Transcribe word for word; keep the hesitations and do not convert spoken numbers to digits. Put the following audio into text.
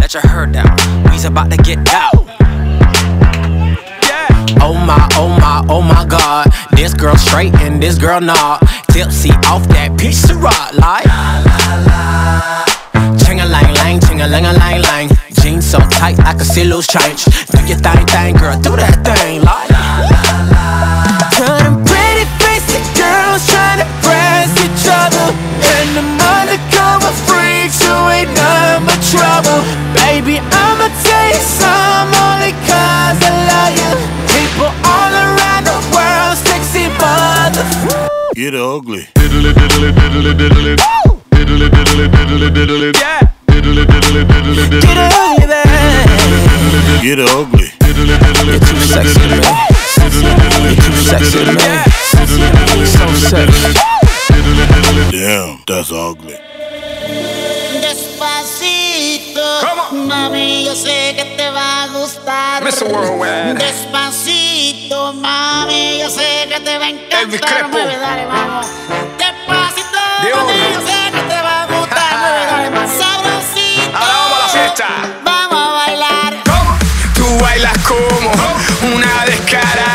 let your hair down. We's about to get out. Oh my, oh my, oh my God. This girl straight and this girl not. Tipsy off that piece of rock like la la la. Ching-a-lang-lang, ching-a-lang-a-lang-lang. Jeans so tight I can see loose change. Do your thing, thing, girl, do that thing like la la la. Tell them pretty faced girls trying to press each other, and them undercover freaks who ain't none but trouble. Baby, I'ma tell you some only cause I love you. People all around the world, sexy mother. Get ugly. Diddly diddly diddly diddly. Diddly diddly diddly diddly. Yeah. Diddly diddly diddly diddly. Get ugly, baby. Get ugly. Diddly diddly You're too sexy to me. You're too sexy to me. So sexy. Damn, that's ugly. Despacito, mami, yo sé que te va a gustar. mister Worldwide. Despacito, mami, yo sé que te va a encantar. Mueve, dale, vamos. Despacito, mami, yo sé que te va a gustar. Mueve, dale, más sabrosito. Ahora vamos a la fiesta. Vamos a bailar. ¿Cómo? Tú bailas como una descarada.